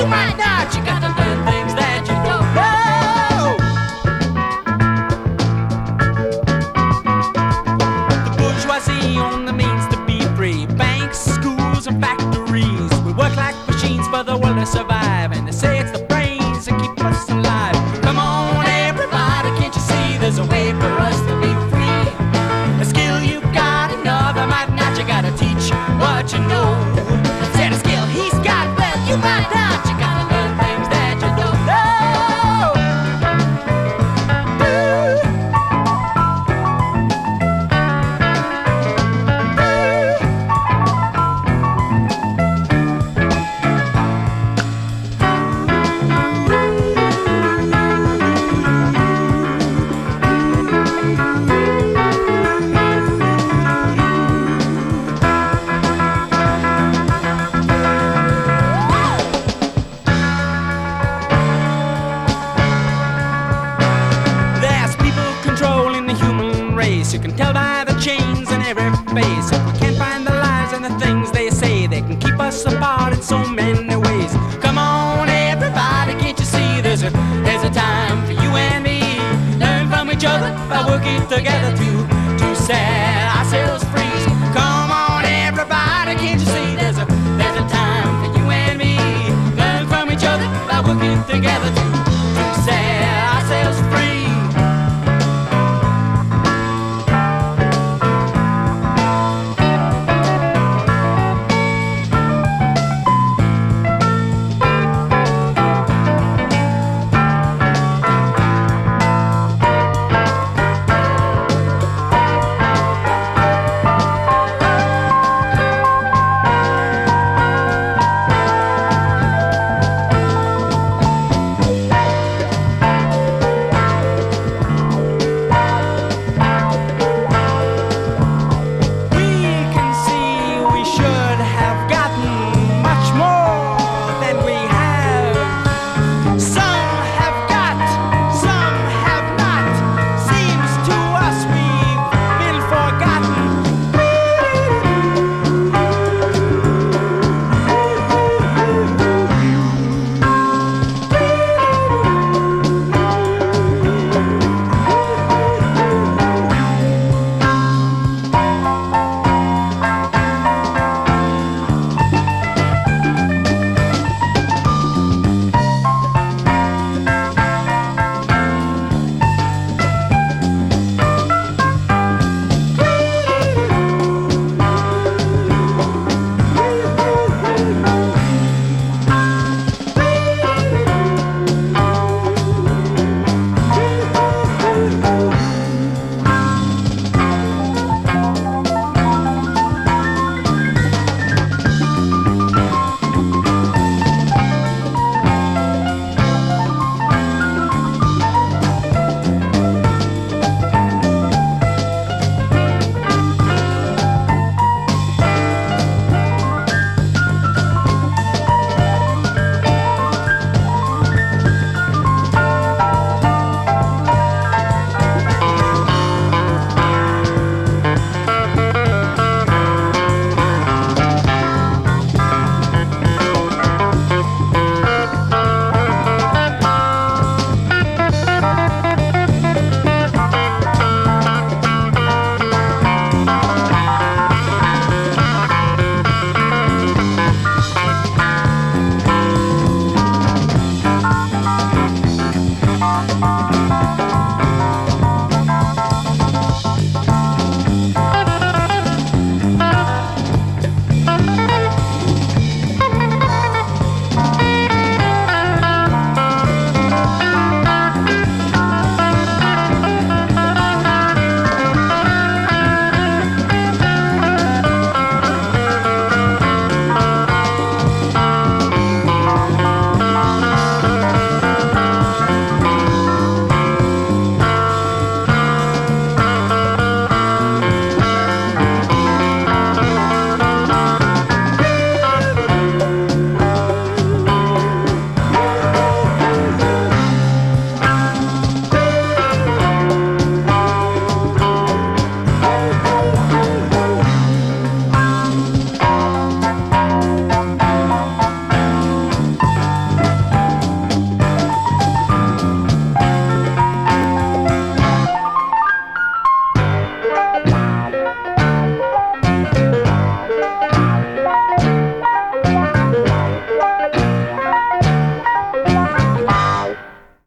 you might not. You gotta learn things that you don't know. The bourgeoisie only means to be free. Banks, schools, and factories. We work like machines for the world to survive, and they say it's the brains that keep us alive. Come on, everybody, can't you see there's a way for us to be free? A skill you got, another might not. You gotta teach what you know. Said a skill he's got, well, you might not. You gotta learn things that you don't know. You can tell by the chains in every face. If we can't find the lies and the things they say, they can keep us apart in so many ways. Come on, everybody, can't you see there's a time for you and me? Learn from each other by working together to set ourselves